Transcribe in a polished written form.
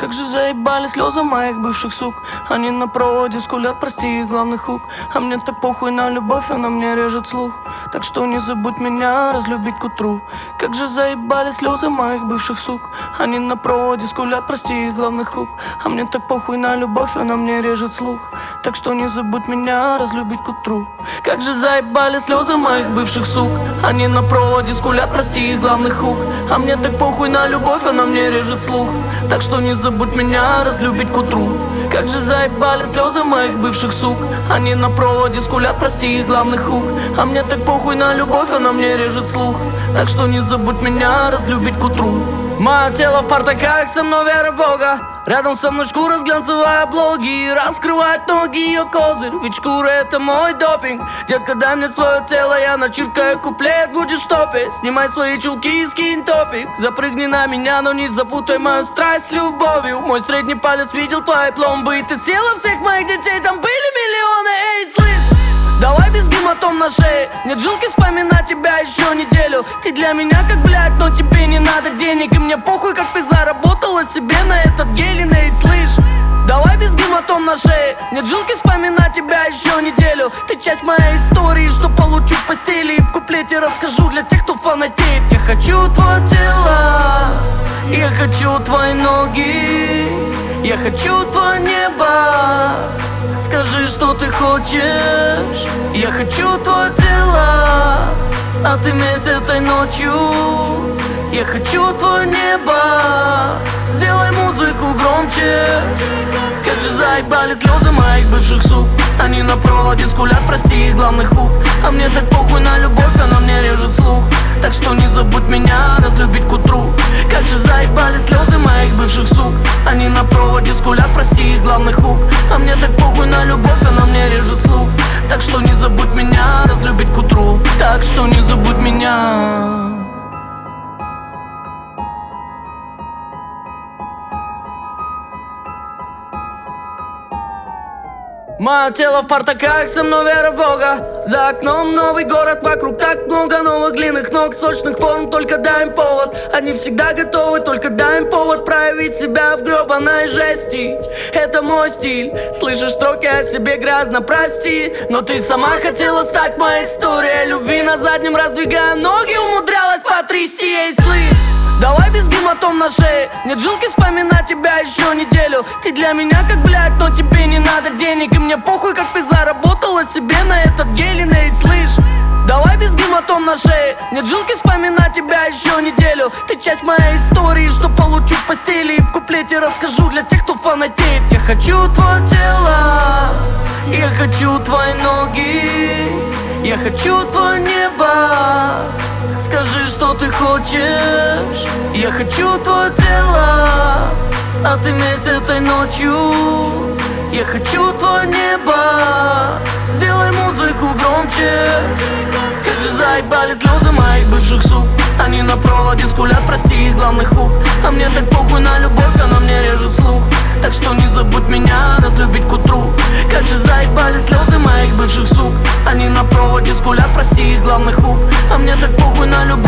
Как же заебали слезы моих бывших сук. Они на проводе скулят, прости их главный хук. А мне так похуй на любовь, она мне режет слух. Так что не забудь меня разлюбить к утру. Как же заебали слезы моих бывших сук. Они на проводе скулят, прости их главный хук. А мне так похуй на любовь, она мне режет слух. Так что не забудь меня разлюбить к утру. Как же заебали слезы моих бывших сук. Они на проводе скулят, прости их главный хук. А мне так похуй на любовь, она мне режет слух. Так что не забудь меня разлюбить к утру. Как же заебали слезы моих бывших сук. Они на проводе скулят, прости их главный хук. А мне так похуй на любовь, она мне режет слух. Так что не забудь меня разлюбить к утру. Мое тело в партаках, со мной вера в Бога. Рядом со мной шкура с глянцевой обложки. Раскрывает ноги ее козырь, ведь шкура это мой допинг. Детка, дай мне свое тело, я начиркаю куплет, будешь топить. Снимай свои чулки и скинь топик. Запрыгни на меня, но не запутай мою страсть с любовью. Мой средний палец видел твои пломбы, и ты съела всех моих детей, там были миллионы, эй, слышь. Давай без гематом на шее. Нет жилки вспоминать тебя еще неделю. Ты для меня как блядь, но тебе не надо денег. И мне похуй, как ты заработала себе на этот гелин, эй, слышь. Давай без гематом на шее. Нет жилки вспоминать тебя еще неделю. Ты часть моей истории, что получу в постели. И в куплете расскажу для тех, кто фанатеет. Я хочу твое тело, я хочу твои ноги, я хочу твое небо. Скажи, что ты хочешь. Я хочу твое тело отыметь этой ночью. Я хочу твое небо. Сделай музыку громче. Как же заебали слезы моих бывших сук. Они на проводе скулят, прости их главный хук. А мне так похуй на любовь, она мне режет слух. Так что не забудь меня разлюбить к утру. Как же заебали слезы моих бывших сук. Они на проводе скулят, прости их главный хук. А мне так похуй на любовь, она мне режет слух. Так что не забудь меня разлюбить к утру. Так что не забудь меня. Мое тело в партаках, со мной вера в Бога. За окном новый город, вокруг так много новых длинных ног, сочных форм, только дай им повод. Они всегда готовы, только дай им повод проявить себя в гребаной жести. Это мой стиль, слышишь строки о себе грязно, прости. Но ты сама хотела стать моей историей любви. На заднем раздвигая ноги, умудрялась потрясти, ей, слышь. Давай без гематом на шее. Нет жилки вспоминать тебя еще неделю. Ты для меня как блядь, но тебе не надо денег. И мне похуй, как ты заработала себе на этот гелин, эй, слышь. Давай без гематом на шее. Нет жилки вспоминать тебя еще неделю. Ты часть моей истории, что получу в постели. И в куплете расскажу для тех, кто фанатеет. Я хочу твое тело, я хочу твои ноги, я хочу твое небо. Скажи, что ты хочешь. Я хочу твое тело отыметь этой ночью. Я хочу твое небо. Сделай музыку громче. Как же заебали слезы моих бывших сук. Они на проводе скулят, прости их главный хук. А мне так похуй на любовь, она мне режет слух. Так что не забудь меня разлюбить к утру. Как же заебали слезы моих бывших сук. Они на проводе скулят, прости их главный хук. А мне так похуй на любовь.